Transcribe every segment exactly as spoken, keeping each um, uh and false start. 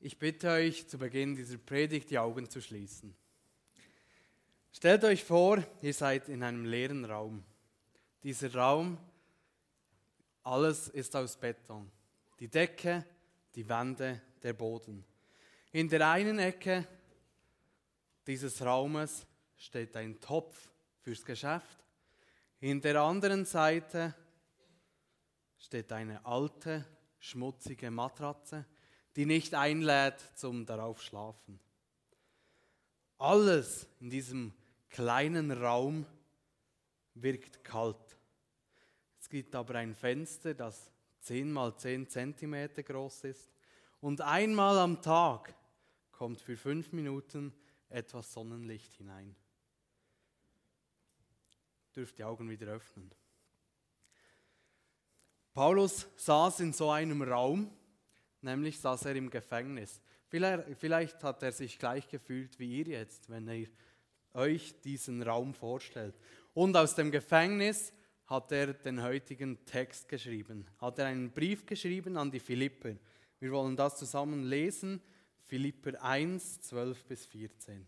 Ich bitte euch, zu Beginn dieser Predigt die Augen zu schließen. Stellt euch vor, ihr seid in einem leeren Raum. Dieser Raum, alles ist aus Beton. Die Decke, die Wände, der Boden. In der einen Ecke dieses Raumes steht ein Topf fürs Geschäft. In der anderen Seite steht eine alte, schmutzige Matratze, die nicht einlädt zum darauf schlafen. Alles in diesem kleinen Raum wirkt kalt. Es gibt aber ein Fenster, das zehn mal zehn Zentimeter groß ist und einmal am Tag kommt für fünf Minuten etwas Sonnenlicht hinein. Ihr dürft die Augen wieder öffnen. Paulus saß in so einem Raum, nämlich saß er im Gefängnis. Vielleicht, vielleicht hat er sich gleich gefühlt wie ihr jetzt, wenn ihr euch diesen Raum vorstellt. Und aus dem Gefängnis hat er den heutigen Text geschrieben. Hat er einen Brief geschrieben an die Philipper. Wir wollen das zusammen lesen. Philipper eins, zwölf bis vierzehn.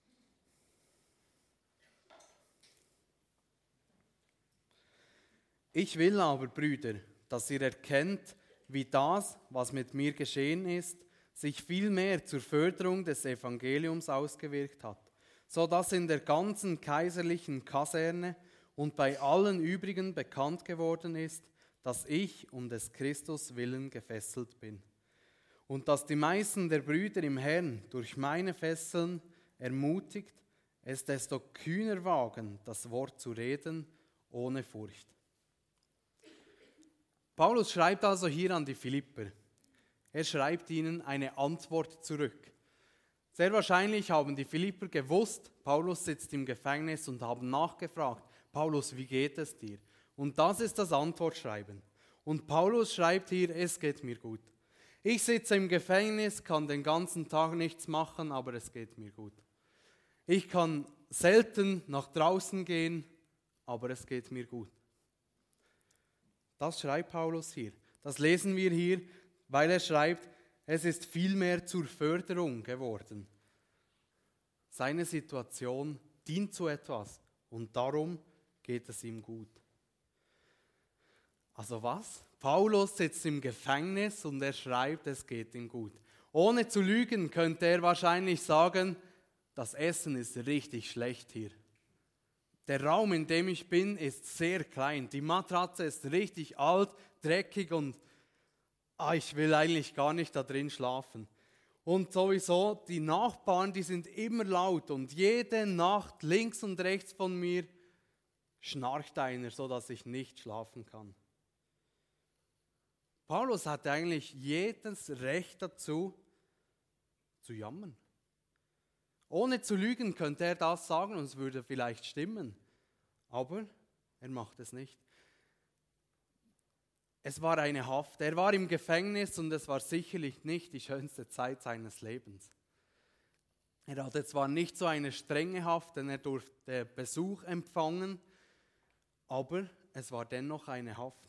Ich will aber, Brüder, dass ihr erkennt, wie das, was mit mir geschehen ist, sich vielmehr zur Förderung des Evangeliums ausgewirkt hat, so dass in der ganzen kaiserlichen Kaserne und bei allen übrigen bekannt geworden ist, dass ich um des Christus willen gefesselt bin. Und dass die meisten der Brüder im Herrn durch meine Fesseln ermutigt, es desto kühner wagen, das Wort zu reden, ohne Furcht. Paulus schreibt also hier an die Philipper. Er schreibt ihnen eine Antwort zurück. Sehr wahrscheinlich haben die Philipper gewusst, Paulus sitzt im Gefängnis und haben nachgefragt, Paulus, wie geht es dir? Und das ist das Antwortschreiben. Und Paulus schreibt hier, es geht mir gut. Ich sitze im Gefängnis, kann den ganzen Tag nichts machen, aber es geht mir gut. Ich kann selten nach draußen gehen, aber es geht mir gut. Das schreibt Paulus hier. Das lesen wir hier, weil er schreibt, es ist vielmehr zur Förderung geworden. Seine Situation dient zu etwas und darum geht es ihm gut. Also was? Paulus sitzt im Gefängnis und er schreibt, es geht ihm gut. Ohne zu lügen könnte er wahrscheinlich sagen, das Essen ist richtig schlecht hier. Der Raum, in dem ich bin, ist sehr klein. Die Matratze ist richtig alt, dreckig und ah, ich will eigentlich gar nicht da drin schlafen. Und sowieso, die Nachbarn, die sind immer laut und jede Nacht links und rechts von mir schnarcht einer, sodass ich nicht schlafen kann. Paulus hatte eigentlich jedes Recht dazu, zu jammern. Ohne zu lügen könnte er das sagen und es würde vielleicht stimmen. Aber er macht es nicht. Es war eine Haft. Er war im Gefängnis und es war sicherlich nicht die schönste Zeit seines Lebens. Er hatte zwar nicht so eine strenge Haft, denn er durfte Besuch empfangen, aber es war dennoch eine Haft.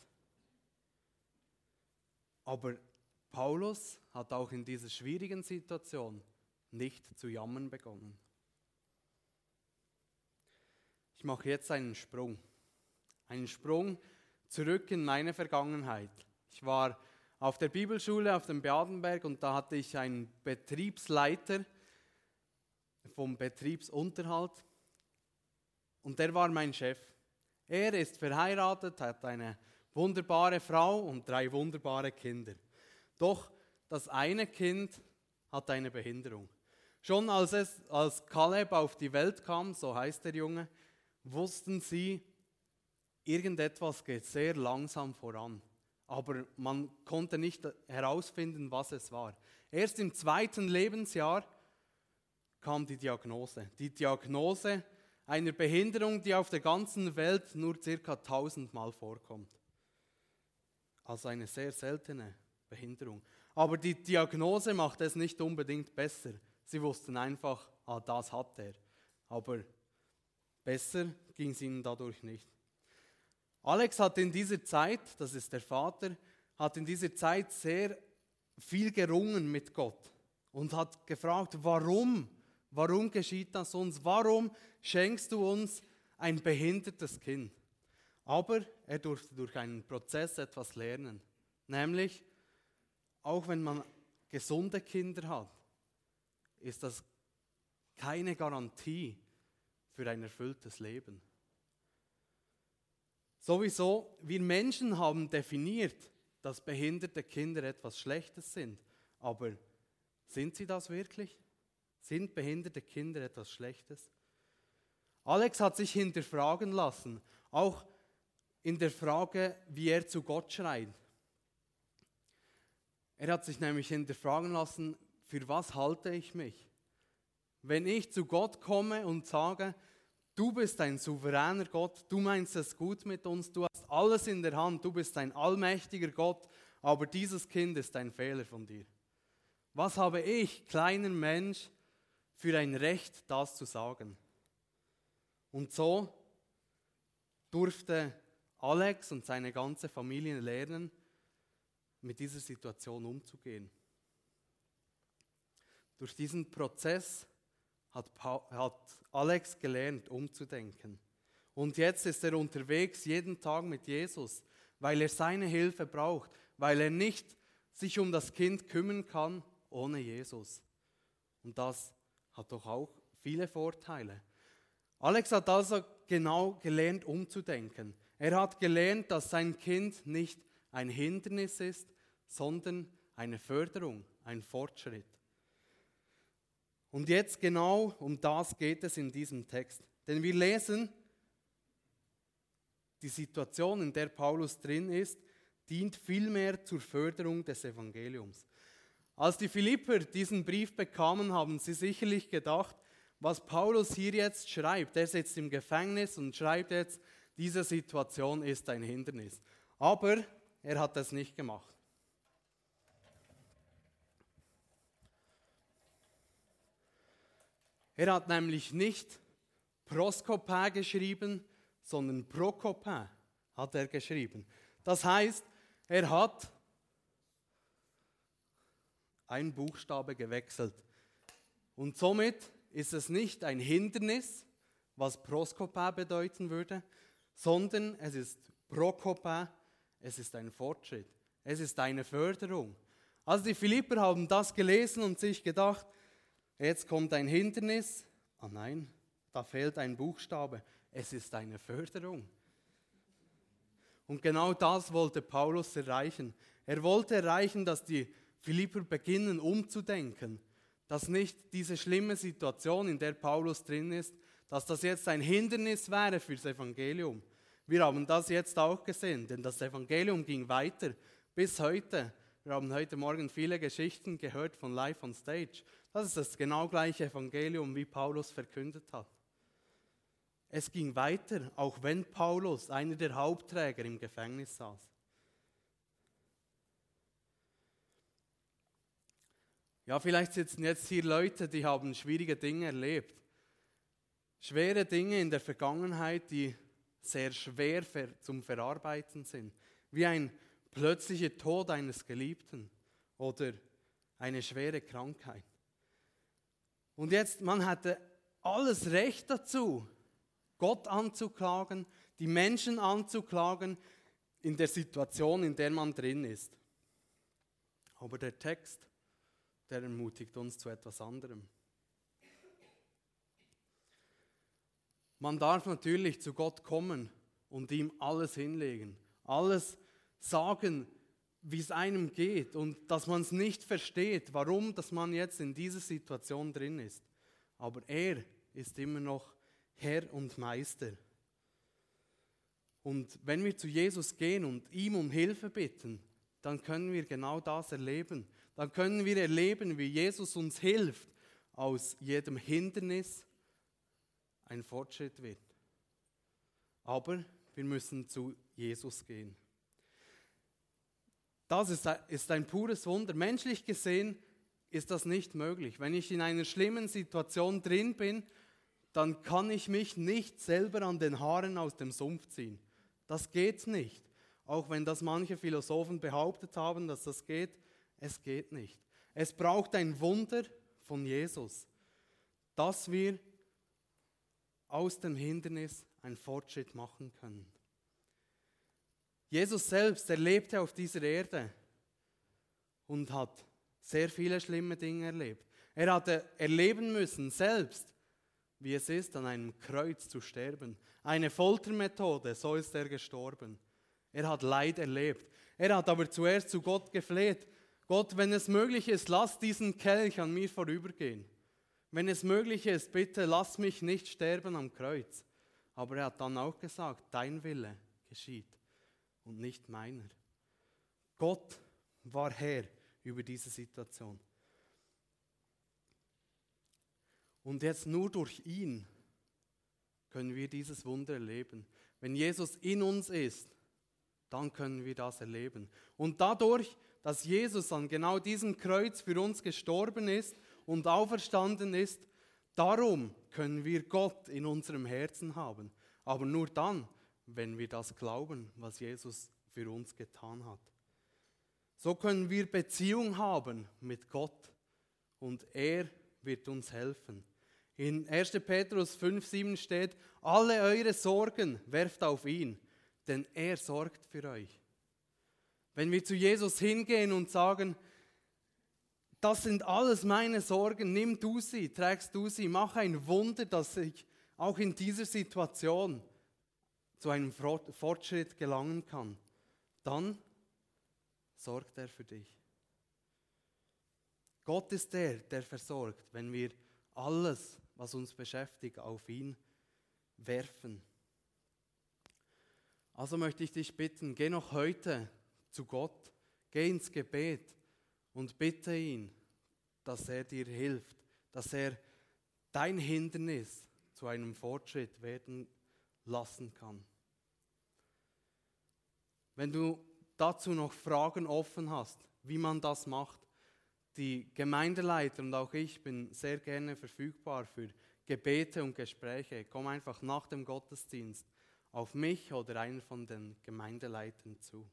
Aber Paulus hat auch in dieser schwierigen Situation nicht zu jammern begonnen. Ich mache jetzt einen Sprung. Einen Sprung zurück in meine Vergangenheit. Ich war auf der Bibelschule auf dem Beatenberg und da hatte ich einen Betriebsleiter vom Betriebsunterhalt und der war mein Chef. Er ist verheiratet, hat eine wunderbare Frau und drei wunderbare Kinder. Doch das eine Kind hat eine Behinderung. Schon als, es, als Kaleb auf die Welt kam, so heißt der Junge, wussten sie, irgendetwas geht sehr langsam voran. Aber man konnte nicht herausfinden, was es war. Erst im zweiten Lebensjahr kam die Diagnose. Die Diagnose einer Behinderung, die auf der ganzen Welt nur circa tausendmal vorkommt. Also eine sehr seltene Behinderung. Aber die Diagnose macht es nicht unbedingt besser. Sie wussten einfach, ah, das hat er. Aber besser ging es ihnen dadurch nicht. Alex hat in dieser Zeit, das ist der Vater, hat in dieser Zeit sehr viel gerungen mit Gott. und hat gefragt, warum? Warum geschieht das uns? Warum schenkst du uns ein behindertes Kind? Aber er durfte durch einen Prozess etwas lernen. Nämlich, auch wenn man gesunde Kinder hat, ist das keine Garantie für ein erfülltes Leben. Sowieso, wir Menschen haben definiert, dass behinderte Kinder etwas Schlechtes sind. Aber sind sie das wirklich? Sind behinderte Kinder etwas Schlechtes? Alex hat sich hinterfragen lassen, auch in der Frage, wie er zu Gott schreit. Er hat sich nämlich hinterfragen lassen, für was halte ich mich? Wenn ich zu Gott komme und sage, du bist ein souveräner Gott, du meinst es gut mit uns, du hast alles in der Hand, du bist ein allmächtiger Gott, aber dieses Kind ist ein Fehler von dir. Was habe ich, kleiner Mensch, für ein Recht, das zu sagen? Und so durfte Alex und seine ganze Familie lernen, mit dieser Situation umzugehen. Durch diesen Prozess hat, pa- hat Alex gelernt, umzudenken. Und jetzt ist er unterwegs, jeden Tag mit Jesus, weil er seine Hilfe braucht, weil er nicht sich um das Kind kümmern kann ohne Jesus. Und das hat doch auch viele Vorteile. Alex hat also genau gelernt, umzudenken. Er hat gelernt, dass sein Kind nicht ein Hindernis ist, sondern eine Förderung, ein Fortschritt. Und jetzt genau um das geht es in diesem Text. Denn wir lesen, die Situation, in der Paulus drin ist, dient vielmehr zur Förderung des Evangeliums. Als die Philipper diesen Brief bekamen, haben sie sicherlich gedacht, was Paulus hier jetzt schreibt. Er sitzt im Gefängnis und schreibt jetzt, diese Situation ist ein Hindernis. Aber er hat das nicht gemacht. Er hat nämlich nicht Proskopä geschrieben, sondern Prokopä hat er geschrieben. Das heißt, er hat einen Buchstabe gewechselt. Und somit ist es nicht ein Hindernis, was Proskopä bedeuten würde, sondern es ist Prokopä, es ist ein Fortschritt, es ist eine Förderung. Also die Philipper haben das gelesen und sich gedacht, jetzt kommt ein Hindernis. Ah nein, da fehlt ein Buchstabe. Es ist eine Förderung. Und genau das wollte Paulus erreichen. Er wollte erreichen, dass die Philipper beginnen umzudenken. Dass nicht diese schlimme Situation, in der Paulus drin ist, dass das jetzt ein Hindernis wäre fürs Evangelium. Wir haben das jetzt auch gesehen, denn das Evangelium ging weiter bis heute. Wir haben heute Morgen viele Geschichten gehört von Live on Stage. Das ist das genau gleiche Evangelium, wie Paulus verkündet hat. Es ging weiter, auch wenn Paulus, einer der Hauptträger, im Gefängnis saß. Ja, vielleicht sitzen jetzt hier Leute, die haben schwierige Dinge erlebt. Schwere Dinge in der Vergangenheit, die sehr schwer ver- zum Verarbeiten sind. Wie ein plötzlicher Tod eines Geliebten oder eine schwere Krankheit. Und jetzt, man hatte alles Recht dazu, Gott anzuklagen, die Menschen anzuklagen in der Situation, in der man drin ist. Aber der Text, der ermutigt uns zu etwas anderem. Man darf natürlich zu Gott kommen und ihm alles hinlegen, alles sagen, wie es einem geht und dass man es nicht versteht, warum dass man jetzt in dieser Situation drin ist. Aber er ist immer noch Herr und Meister. Und wenn wir zu Jesus gehen und ihm um Hilfe bitten, dann können wir genau das erleben. Dann können wir erleben, wie Jesus uns hilft, aus jedem Hindernis ein Fortschritt wird. Aber wir müssen zu Jesus gehen. Das ist, ist ein pures Wunder. Menschlich gesehen ist das nicht möglich. Wenn ich in einer schlimmen Situation drin bin, dann kann ich mich nicht selber an den Haaren aus dem Sumpf ziehen. Das geht nicht. Auch wenn das manche Philosophen behauptet haben, dass das geht, es geht nicht. Es braucht ein Wunder von Jesus, dass wir aus dem Hindernis einen Fortschritt machen können. Jesus selbst, er lebte auf dieser Erde und hat sehr viele schlimme Dinge erlebt. Er hatte erleben müssen selbst, wie es ist, an einem Kreuz zu sterben. Eine Foltermethode, so ist er gestorben. Er hat Leid erlebt. Er hat aber zuerst zu Gott gefleht. Gott, wenn es möglich ist, lass diesen Kelch an mir vorübergehen. Wenn es möglich ist, bitte lass mich nicht sterben am Kreuz. Aber er hat dann auch gesagt, dein Wille geschieht und nicht meiner. Gott war Herr über diese Situation. Und jetzt nur durch ihn können wir dieses Wunder erleben. Wenn Jesus in uns ist, dann können wir das erleben. Und dadurch, dass Jesus an genau diesem Kreuz für uns gestorben ist und auferstanden ist, darum können wir Gott in unserem Herzen haben. Aber nur dann, wenn wir das glauben, was Jesus für uns getan hat. So können wir Beziehung haben mit Gott und er wird uns helfen. In erster Petrus fünf sieben steht, alle eure Sorgen werft auf ihn, denn er sorgt für euch. Wenn wir zu Jesus hingehen und sagen, das sind alles meine Sorgen, nimm du sie, trägst du sie, mach ein Wunder, dass ich auch in dieser Situation zu einem Fortschritt gelangen kann, dann sorgt er für dich. Gott ist der, der versorgt, wenn wir alles, was uns beschäftigt, auf ihn werfen. Also möchte ich dich bitten, geh noch heute zu Gott, geh ins Gebet und bitte ihn, dass er dir hilft, dass er dein Hindernis zu einem Fortschritt werden lassen kann. Wenn du dazu noch Fragen offen hast, wie man das macht, die Gemeindeleiter und auch ich bin sehr gerne verfügbar für Gebete und Gespräche. Komm einfach nach dem Gottesdienst auf mich oder einen von den Gemeindeleitern zu.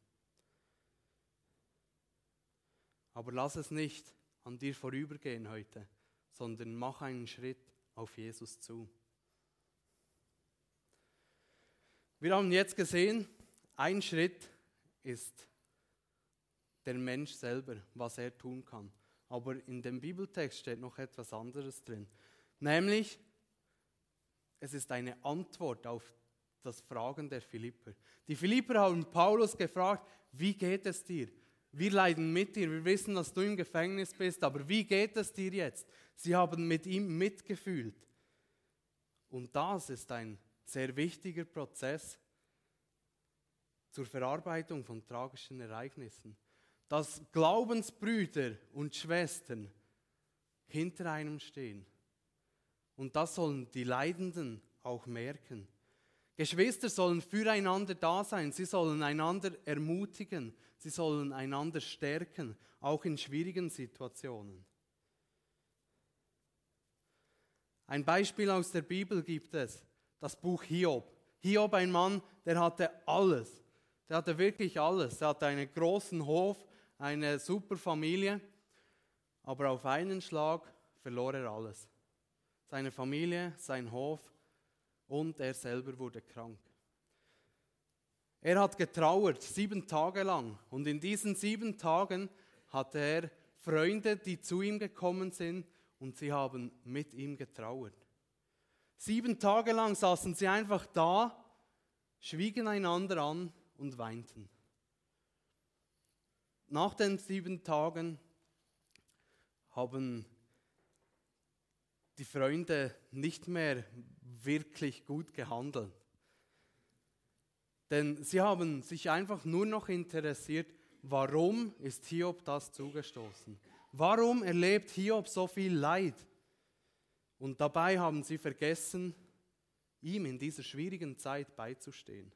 Aber lass es nicht an dir vorübergehen heute, sondern mach einen Schritt auf Jesus zu. Wir haben jetzt gesehen, ein Schritt ist der Mensch selber, was er tun kann. Aber in dem Bibeltext steht noch etwas anderes drin. Nämlich, es ist eine Antwort auf das Fragen der Philipper. Die Philipper haben Paulus gefragt, wie geht es dir? Wir leiden mit dir, wir wissen, dass du im Gefängnis bist, aber wie geht es dir jetzt? Sie haben mit ihm mitgefühlt. Und das ist ein sehr wichtiger Prozess zur Verarbeitung von tragischen Ereignissen. Dass Glaubensbrüder und Schwestern hinter einem stehen. Und das sollen die Leidenden auch merken. Geschwister sollen füreinander da sein, sie sollen einander ermutigen, sie sollen einander stärken, auch in schwierigen Situationen. Ein Beispiel aus der Bibel gibt es, das Buch Hiob. Hiob, ein Mann, der hatte alles. Der hatte wirklich alles. Er hatte einen großen Hof, eine super Familie, aber auf einen Schlag verlor er alles. Seine Familie, sein Hof und er selber wurde krank. Er hat getrauert, sieben Tage lang. Und in diesen sieben Tagen hatte er Freunde, die zu ihm gekommen sind und sie haben mit ihm getrauert. Sieben Tage lang saßen sie einfach da, schwiegen einander an und weinten. Nach den sieben Tagen haben die Freunde nicht mehr wirklich gut gehandelt. Denn sie haben sich einfach nur noch interessiert, warum ist Hiob das zugestoßen? Warum erlebt Hiob so viel Leid? Und dabei haben sie vergessen, ihm in dieser schwierigen Zeit beizustehen.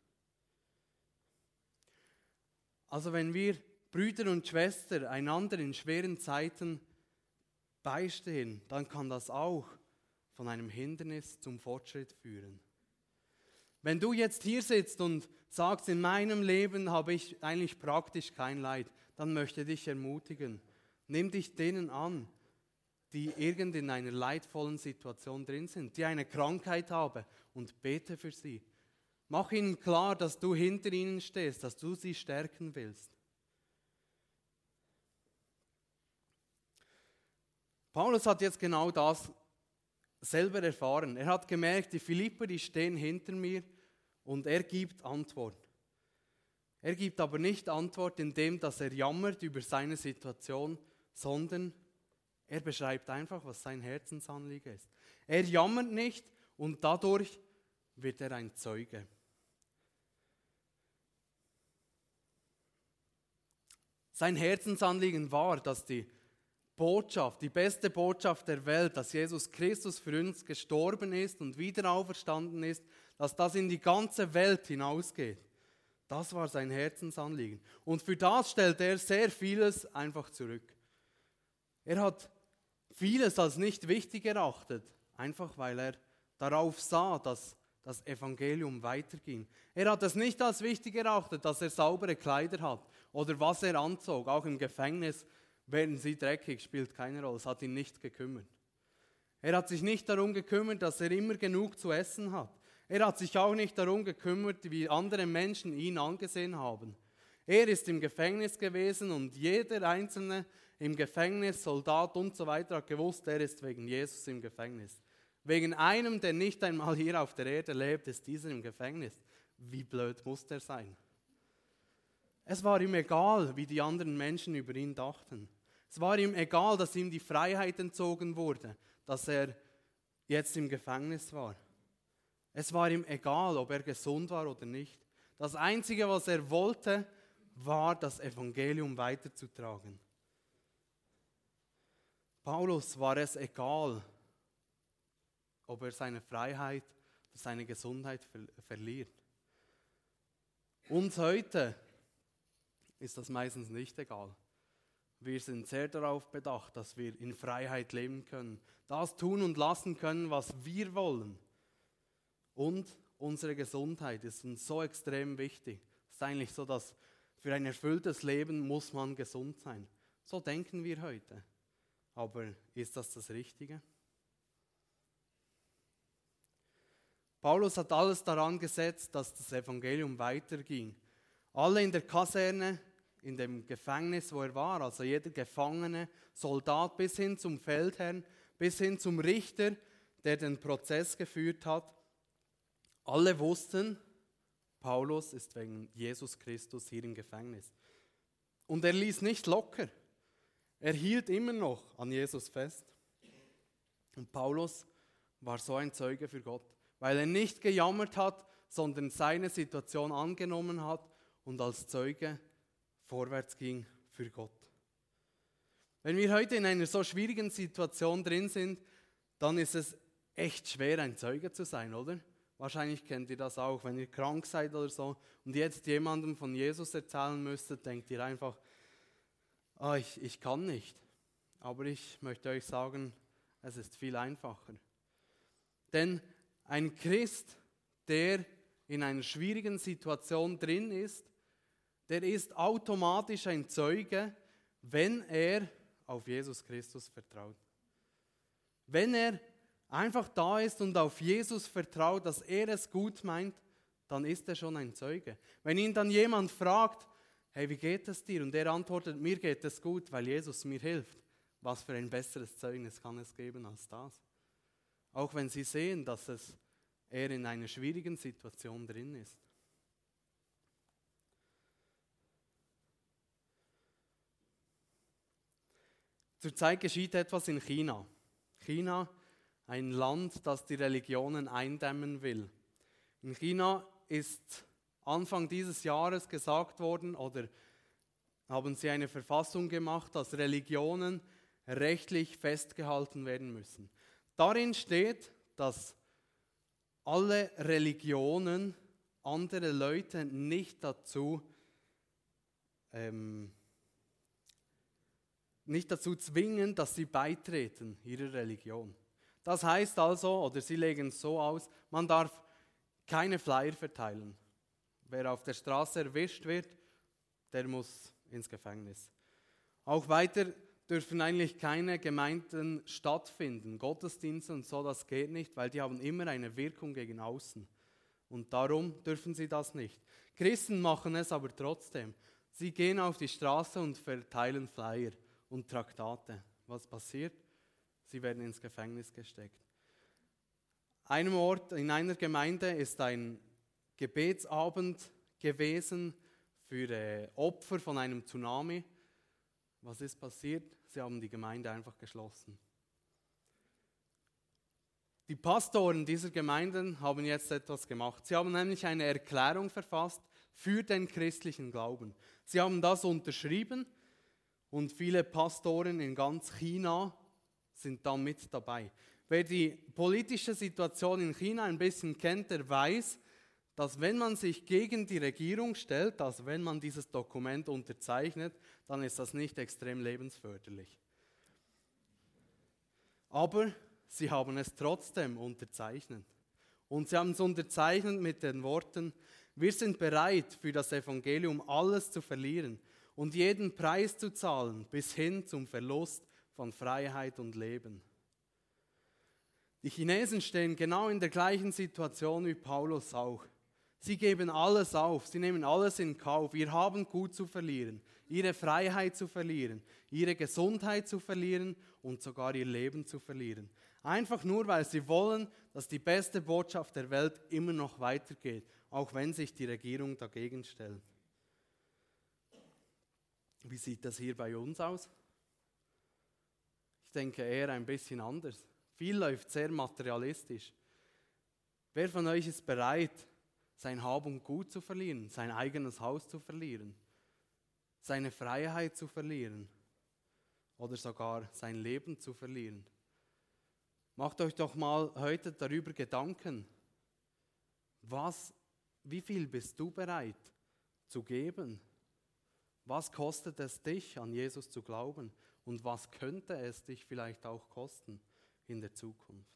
Also wenn wir Brüder und Schwestern einander in schweren Zeiten beistehen, dann kann das auch von einem Hindernis zum Fortschritt führen. Wenn du jetzt hier sitzt und sagst, in meinem Leben habe ich eigentlich praktisch kein Leid, dann möchte ich dich ermutigen. Nimm dich denen an, die irgend in einer leidvollen Situation drin sind, die eine Krankheit haben, und bete für sie. Mach ihnen klar, dass du hinter ihnen stehst, dass du sie stärken willst. Paulus hat jetzt genau das selber erfahren. Er hat gemerkt, die Philipper, die stehen hinter mir, und er gibt Antwort. Er gibt aber nicht Antwort, indem dass er jammert über seine Situation, sondern er beschreibt einfach, was sein Herzensanliegen ist. Er jammert nicht und dadurch wird er ein Zeuge. Sein Herzensanliegen war, dass die Botschaft, die beste Botschaft der Welt, dass Jesus Christus für uns gestorben ist und wieder auferstanden ist, dass das in die ganze Welt hinausgeht. Das war sein Herzensanliegen. Und für das stellt er sehr vieles einfach zurück. Er hat vieles als nicht wichtig erachtet, einfach weil er darauf sah, dass das Evangelium weiterging. Er hat es nicht als wichtig erachtet, dass er saubere Kleider hat oder was er anzog. Auch im Gefängnis werden sie dreckig, spielt keine Rolle. Es hat ihn nicht gekümmert. Er hat sich nicht darum gekümmert, dass er immer genug zu essen hat. Er hat sich auch nicht darum gekümmert, wie andere Menschen ihn angesehen haben. Er ist im Gefängnis gewesen und jeder Einzelne im Gefängnis, Soldat und so weiter, hat gewusst, er ist wegen Jesus im Gefängnis. Wegen einem, der nicht einmal hier auf der Erde lebt, ist dieser im Gefängnis. Wie blöd muss der sein? Es war ihm egal, wie die anderen Menschen über ihn dachten. Es war ihm egal, dass ihm die Freiheit entzogen wurde, dass er jetzt im Gefängnis war. Es war ihm egal, ob er gesund war oder nicht. Das Einzige, was er wollte, war, das Evangelium weiterzutragen. Paulus war es egal, ob er seine Freiheit oder seine Gesundheit ver- verliert. Uns heute ist das meistens nicht egal. Wir sind sehr darauf bedacht, dass wir in Freiheit leben können, das tun und lassen können, was wir wollen. Und unsere Gesundheit ist uns so extrem wichtig. Es ist eigentlich so, dass für ein erfülltes Leben muss man gesund sein. So denken wir heute. Aber ist das das Richtige? Paulus hat alles daran gesetzt, dass das Evangelium weiterging. Alle in der Kaserne, in dem Gefängnis, wo er war, also jeder Gefangene, Soldat bis hin zum Feldherrn, bis hin zum Richter, der den Prozess geführt hat, alle wussten, Paulus ist wegen Jesus Christus hier im Gefängnis. Und er ließ nicht locker. Er hielt immer noch an Jesus fest. Und Paulus war so ein Zeuge für Gott, weil er nicht gejammert hat, sondern seine Situation angenommen hat und als Zeuge vorwärts ging für Gott. Wenn wir heute in einer so schwierigen Situation drin sind, dann ist es echt schwer, ein Zeuge zu sein, oder? Wahrscheinlich kennt ihr das auch, wenn ihr krank seid oder so und jetzt jemandem von Jesus erzählen müsstet, denkt ihr einfach, ah, ich, ich kann nicht. Aber ich möchte euch sagen, es ist viel einfacher. Denn ein Christ, der in einer schwierigen Situation drin ist, der ist automatisch ein Zeuge, wenn er auf Jesus Christus vertraut. Wenn er einfach da ist und auf Jesus vertraut, dass er es gut meint, dann ist er schon ein Zeuge. Wenn ihn dann jemand fragt, hey, wie geht es dir? Und er antwortet, mir geht es gut, weil Jesus mir hilft. Was für ein besseres Zeugnis kann es geben als das? Auch wenn sie sehen, dass es er in einer schwierigen Situation drin ist. Zurzeit geschieht etwas in China. China, ein Land, das die Religionen eindämmen will. In China ist Anfang dieses Jahres gesagt worden, oder haben sie eine Verfassung gemacht, dass Religionen rechtlich festgehalten werden müssen. Darin steht, dass alle Religionen andere Leute nicht dazu, ähm, nicht dazu zwingen, dass sie beitreten ihrer Religion. Das heißt also, oder sie legen es so aus, man darf keine Flyer verteilen. Wer auf der Straße erwischt wird, der muss ins Gefängnis. Auch weiter dürfen eigentlich keine Gemeinden stattfinden. Gottesdienste und so, das geht nicht, weil die haben immer eine Wirkung gegen außen. Und darum dürfen sie das nicht. Christen machen es aber trotzdem. Sie gehen auf die Straße und verteilen Flyer und Traktate. Was passiert? Sie werden ins Gefängnis gesteckt. Einem Ort, in einer Gemeinde ist ein Gebetsabend gewesen für äh, Opfer von einem Tsunami. Was ist passiert? Sie haben die Gemeinde einfach geschlossen. Die Pastoren dieser Gemeinden haben jetzt etwas gemacht. Sie haben nämlich eine Erklärung verfasst für den christlichen Glauben. Sie haben das unterschrieben und viele Pastoren in ganz China sind dann mit dabei. Wer die politische Situation in China ein bisschen kennt, der weiß, dass wenn man sich gegen die Regierung stellt, also wenn man dieses Dokument unterzeichnet, dann ist das nicht extrem lebensförderlich. Aber sie haben es trotzdem unterzeichnet. Und sie haben es unterzeichnet mit den Worten: Wir sind bereit, für das Evangelium alles zu verlieren und jeden Preis zu zahlen, bis hin zum Verlust von Freiheit und Leben. Die Chinesen stehen genau in der gleichen Situation wie Paulus auch. Sie geben alles auf, sie nehmen alles in Kauf. Ihr Haben gut zu verlieren, ihre Freiheit zu verlieren, ihre Gesundheit zu verlieren und sogar ihr Leben zu verlieren. Einfach nur, weil sie wollen, dass die beste Botschaft der Welt immer noch weitergeht, auch wenn sich die Regierung dagegen stellt. Wie sieht das hier bei uns aus? Ich denke eher ein bisschen anders. Viel läuft sehr materialistisch. Wer von euch ist bereit, sein Hab und Gut zu verlieren, sein eigenes Haus zu verlieren, seine Freiheit zu verlieren oder sogar sein Leben zu verlieren? Macht euch doch mal heute darüber Gedanken, was, wie viel bist du bereit zu geben? Was kostet es dich, an Jesus zu glauben? Und was könnte es dich vielleicht auch kosten in der Zukunft?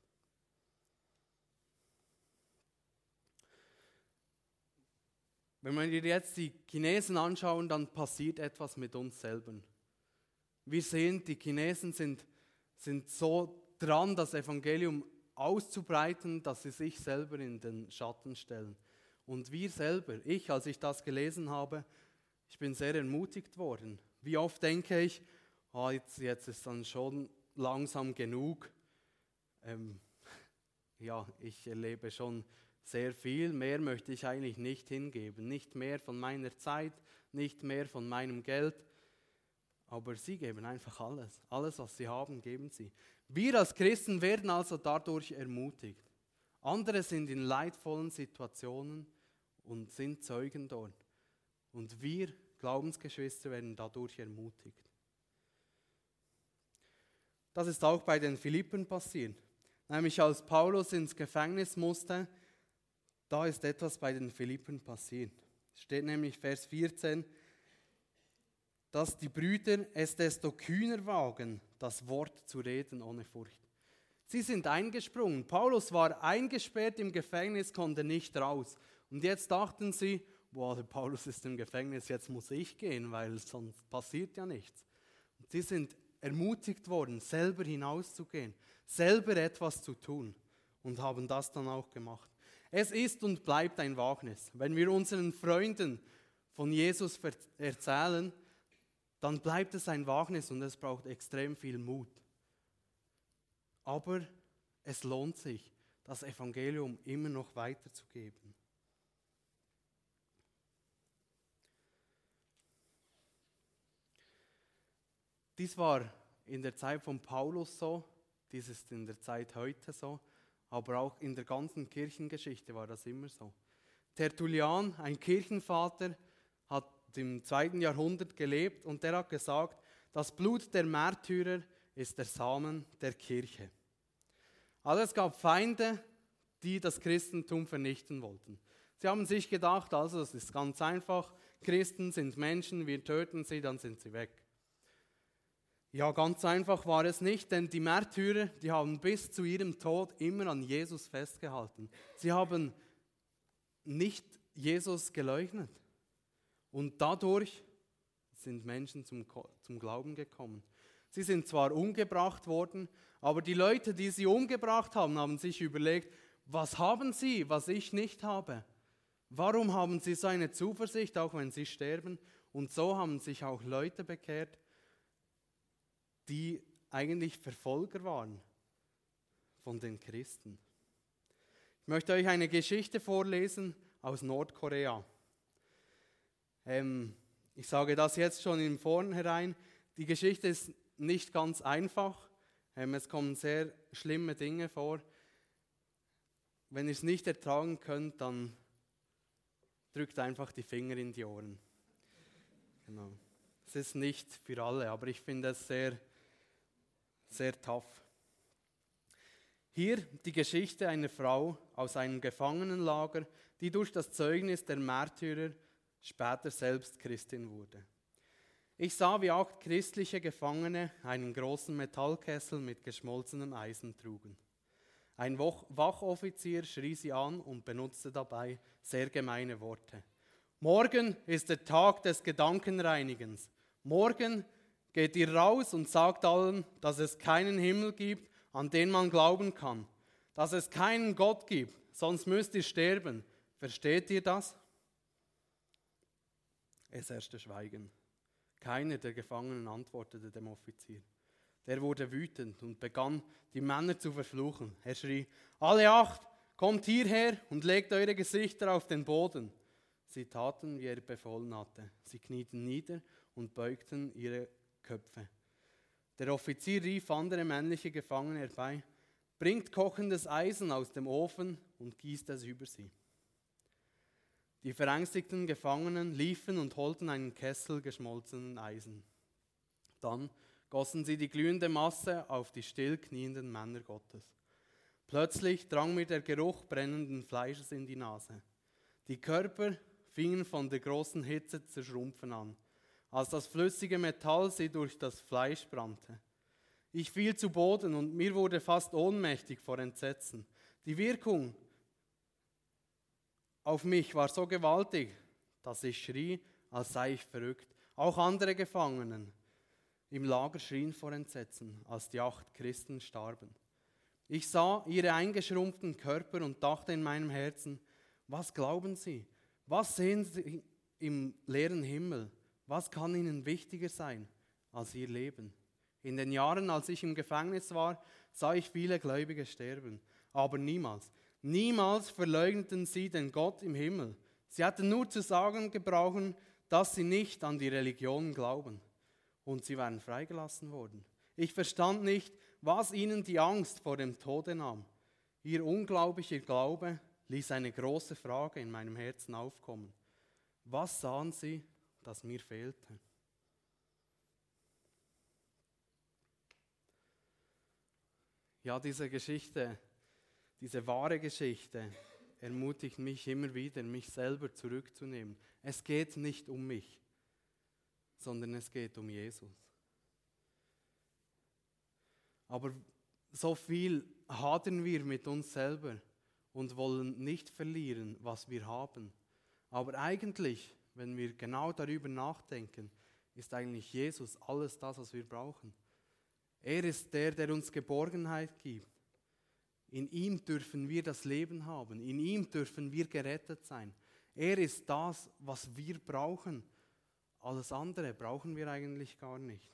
Wenn wir jetzt die Chinesen anschauen, dann passiert etwas mit uns selber. Wir sehen, die Chinesen sind, sind so dran, das Evangelium auszubreiten, dass sie sich selber in den Schatten stellen. Und wir selber, ich, als ich das gelesen habe, ich bin sehr ermutigt worden. Wie oft denke ich, oh, jetzt, jetzt ist dann schon langsam genug. Ähm, ja, ich erlebe schon sehr viel, mehr möchte ich eigentlich nicht hingeben. Nicht mehr von meiner Zeit, nicht mehr von meinem Geld. Aber sie geben einfach alles. Alles, was sie haben, geben sie. Wir als Christen werden also dadurch ermutigt. Andere sind in leidvollen Situationen und sind Zeugen dort. Und wir, Glaubensgeschwister, werden dadurch ermutigt. Das ist auch bei den Philippern passiert. Nämlich als Paulus ins Gefängnis musste, da ist etwas bei den Philippern passiert. Es steht nämlich Vers vierzehn, dass die Brüder es desto kühner wagen, das Wort zu reden ohne Furcht. Sie sind eingesprungen. Paulus war eingesperrt im Gefängnis, konnte nicht raus. Und jetzt dachten sie, boah, der Paulus ist im Gefängnis, jetzt muss ich gehen, weil sonst passiert ja nichts. Und sie sind ermutigt worden, selber hinauszugehen, selber etwas zu tun und haben das dann auch gemacht. Es ist und bleibt ein Wagnis. Wenn wir unseren Freunden von Jesus erzählen, dann bleibt es ein Wagnis und es braucht extrem viel Mut. Aber es lohnt sich, das Evangelium immer noch weiterzugeben. Dies war in der Zeit von Paulus so, dies ist in der Zeit heute so, aber auch in der ganzen Kirchengeschichte war das immer so. Tertullian, ein Kirchenvater, hat im zweiten Jahrhundert gelebt und der hat gesagt, das Blut der Märtyrer ist der Samen der Kirche. Also es gab Feinde, die das Christentum vernichten wollten. Sie haben sich gedacht, also es ist ganz einfach, Christen sind Menschen, wir töten sie, dann sind sie weg. Ja, ganz einfach war es nicht, denn die Märtyrer, die haben bis zu ihrem Tod immer an Jesus festgehalten. Sie haben nicht Jesus geleugnet. Und dadurch sind Menschen zum, zum Glauben gekommen. Sie sind zwar umgebracht worden, aber die Leute, die sie umgebracht haben, haben sich überlegt, was haben sie, was ich nicht habe? Warum haben sie so eine Zuversicht, auch wenn sie sterben? Und so haben sich auch Leute bekehrt, die eigentlich Verfolger waren von den Christen. Ich möchte euch eine Geschichte vorlesen aus Nordkorea. Ähm, ich sage das jetzt schon im Vornherein. Die Geschichte ist nicht ganz einfach. Ähm, es kommen sehr schlimme Dinge vor. Wenn ihr es nicht ertragen könnt, dann drückt einfach die Finger in die Ohren. Genau. Es ist nicht für alle, aber ich finde es sehr, sehr tough. Hier die Geschichte einer Frau aus einem Gefangenenlager, die durch das Zeugnis der Märtyrer später selbst Christin wurde. Ich sah, wie acht christliche Gefangene einen großen Metallkessel mit geschmolzenem Eisen trugen. Ein Wachoffizier schrie sie an und benutzte dabei sehr gemeine Worte. Morgen ist der Tag des Gedankenreinigens. Morgen geht ihr raus und sagt allen, dass es keinen Himmel gibt, an den man glauben kann. Dass es keinen Gott gibt, sonst müsst ihr sterben. Versteht ihr das? Es herrschte Schweigen. Keiner der Gefangenen antwortete dem Offizier. Der wurde wütend und begann, die Männer zu verfluchen. Er schrie, alle acht, kommt hierher und legt eure Gesichter auf den Boden. Sie taten, wie er befohlen hatte. Sie knieten nieder und beugten ihre Köpfe. Der Offizier rief andere männliche Gefangene herbei, bringt kochendes Eisen aus dem Ofen und gießt es über sie. Die verängstigten Gefangenen liefen und holten einen Kessel geschmolzenen Eisen. Dann gossen sie die glühende Masse auf die still knienden Männer Gottes. Plötzlich drang mir der Geruch brennenden Fleisches in die Nase. Die Körper fingen von der großen Hitze zu schrumpfen an, als das flüssige Metall sie durch das Fleisch brannte. Ich fiel zu Boden und mir wurde fast ohnmächtig vor Entsetzen. Die Wirkung auf mich war so gewaltig, dass ich schrie, als sei ich verrückt. Auch andere Gefangenen im Lager schrien vor Entsetzen, als die acht Christen starben. Ich sah ihre eingeschrumpften Körper und dachte in meinem Herzen, was glauben sie? Was sehen sie im leeren Himmel? Was kann ihnen wichtiger sein als ihr Leben? In den Jahren, als ich im Gefängnis war, sah ich viele Gläubige sterben, aber niemals, niemals verleugneten sie den Gott im Himmel. Sie hatten nur zu sagen gebrauchen, dass sie nicht an die Religion glauben. Und sie waren freigelassen worden. Ich verstand nicht, was ihnen die Angst vor dem Tode nahm. Ihr unglaublicher Glaube ließ eine große Frage in meinem Herzen aufkommen. Was sahen sie, das mir fehlte? Ja, diese Geschichte, diese wahre Geschichte ermutigt mich immer wieder, mich selber zurückzunehmen. Es geht nicht um mich, sondern es geht um Jesus. Aber so viel hadern wir mit uns selber und wollen nicht verlieren, was wir haben. Aber eigentlich, wenn wir genau darüber nachdenken, ist eigentlich Jesus alles das, was wir brauchen. Er ist der, der uns Geborgenheit gibt. In ihm dürfen wir das Leben haben. In ihm dürfen wir gerettet sein. Er ist das, was wir brauchen. Alles andere brauchen wir eigentlich gar nicht.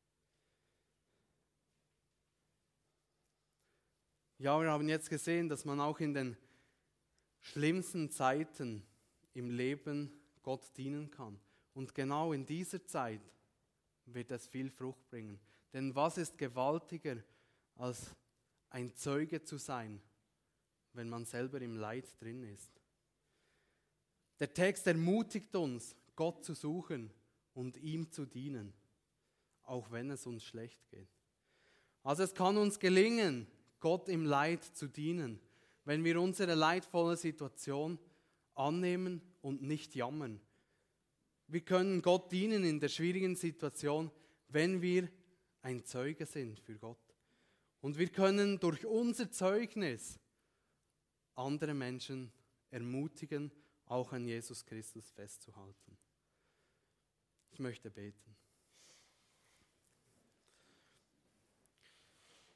Ja, wir haben jetzt gesehen, dass man auch in den schlimmsten Zeiten im Leben Gott dienen kann. Und genau in dieser Zeit wird es viel Frucht bringen. Denn was ist gewaltiger, als ein Zeuge zu sein, wenn man selber im Leid drin ist? Der Text ermutigt uns, Gott zu suchen und ihm zu dienen, auch wenn es uns schlecht geht. Also es kann uns gelingen, Gott im Leid zu dienen, wenn wir unsere leidvolle Situation annehmen und nicht jammern. Wir können Gott dienen in der schwierigen Situation, wenn wir ein Zeuge sind für Gott. Und wir können durch unser Zeugnis andere Menschen ermutigen, auch an Jesus Christus festzuhalten. Ich möchte beten.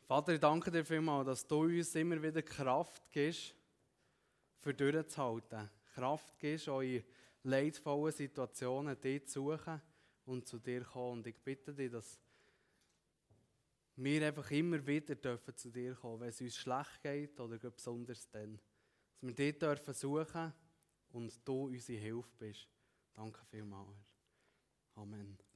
Vater, ich danke dir vielmals, dass du uns immer wieder Kraft gibst, für durchzuhalten. Kraft gibst, auch in leidvollen Situationen dich zu suchen und zu dir zu kommen. Und ich bitte dich, dass wir einfach immer wieder dürfen zu dir kommen, wenn es uns schlecht geht oder besonders dann. Dass wir dich dürfen suchen und du unsere Hilfe bist. Danke vielmals. Amen.